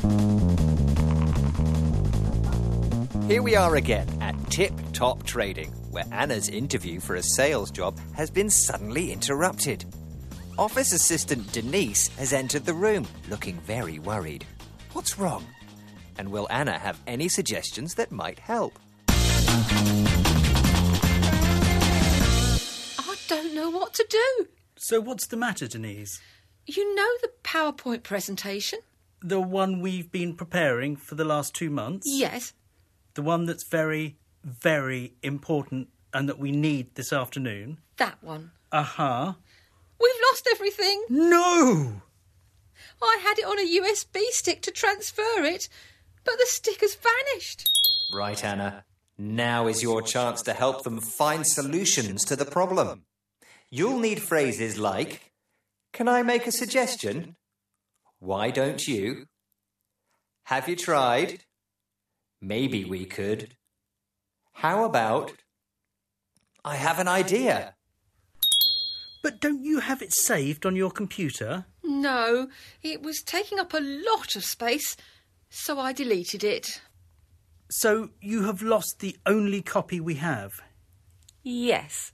Here we are again at Tip Top Trading, where Anna's interview for a sales job has been suddenly interrupted. Office assistant Denise has entered the room, looking very worried. What's wrong? And will Anna have any suggestions that might help? I don't know what to do. So what's the matter, Denise? You know the PowerPoint presentation? The one we've been preparing for the last 2 months? Yes. The one that's very, very important and that we need this afternoon? That one. Uh-huh. We've lost everything. No! I had it on a USB stick to transfer it, but the stick has vanished. Right, Anna. Now is your chance to help them find solutions to the problem. You'll need phrases like, "Can I make a suggestion?" "Why don't you?" "Have you tried?" "Maybe we could." "How about?" "I have an idea." But don't you have it saved on your computer? No, it was taking up a lot of space, so I deleted it. So you have lost the only copy we have? Yes.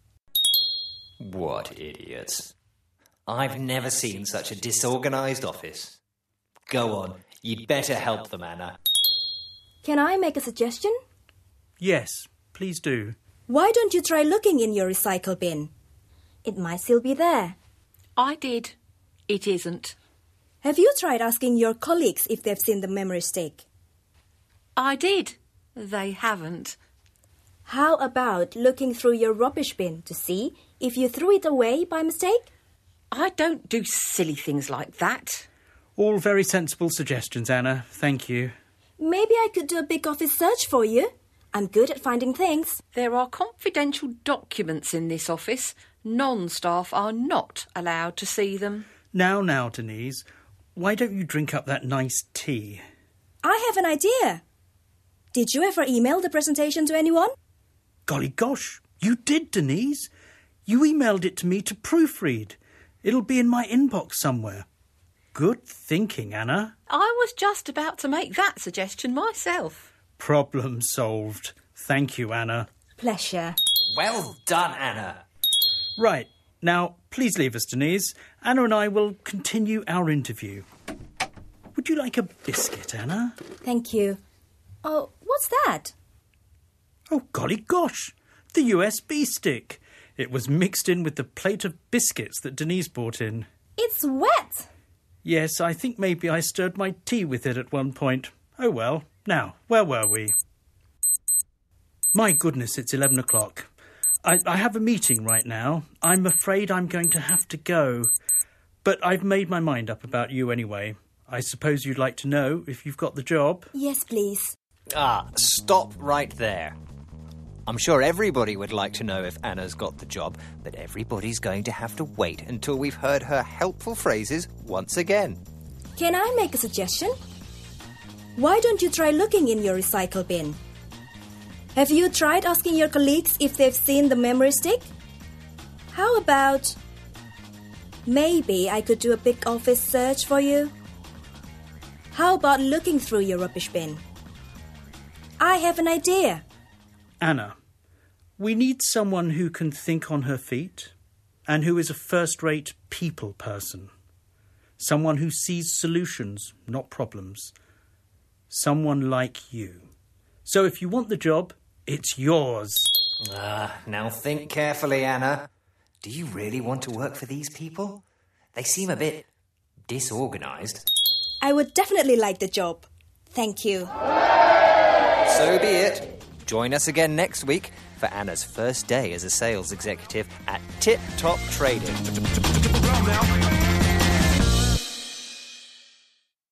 What idiots. I've never seen such a disorganised office. Go on, you'd better help them, Anna. Can I make a suggestion? Yes, please do. Why don't you try looking in your recycle bin? It might still be there. I did. It isn't. Have you tried asking your colleagues if they've seen the memory stick? I did. They haven't. How about looking through your rubbish bin to see if you threw it away by mistake? I don't do silly things like that. All very sensible suggestions, Anna. Thank you. Maybe I could do a big office search for you. I'm good at finding things. There are confidential documents in this office. Non-staff are not allowed to see them. Now, Denise, why don't you drink up that nice tea? I have an idea. Did you ever email the presentation to anyone? Golly gosh, you did, Denise. You emailed it to me to proofread. It'll be in my inbox somewhere. Good thinking, Anna. I was just about to make that suggestion myself. Problem solved. Thank you, Anna. Pleasure. Well done, Anna. Right, now please leave us, Denise. Anna and I will continue our interview. Would you like a biscuit, Anna? Thank you. Oh, what's that? Oh, golly gosh, the USB stick. It was mixed in with the plate of biscuits that Denise brought in. It's wet. Yes, I think maybe I stirred my tea with it at one point. Oh well. Now, where were we? My goodness, it's 11 o'clock. I have a meeting right now. I'm afraid I'm going to have to go. But I've made my mind up about you anyway. I suppose you'd like to know if you've got the job? Yes, please. Stop right there. I'm sure everybody would like to know if Anna's got the job, but everybody's going to have to wait until we've heard her helpful phrases once again. Can I make a suggestion? Why don't you try looking in your recycle bin? Have you tried asking your colleagues if they've seen the memory stick? How about... Maybe I could do a big office search for you? How about looking through your rubbish bin? I have an idea. Anna, we need someone who can think on her feet and who is a first-rate people person. Someone who sees solutions, not problems. Someone like you. So if you want the job, it's yours. Now think carefully, Anna. Do you really want to work for these people? They seem a bit disorganised. I would definitely like the job. Thank you. So be it. Join us again next week for Anna's first day as a sales executive at Tip Top Trading.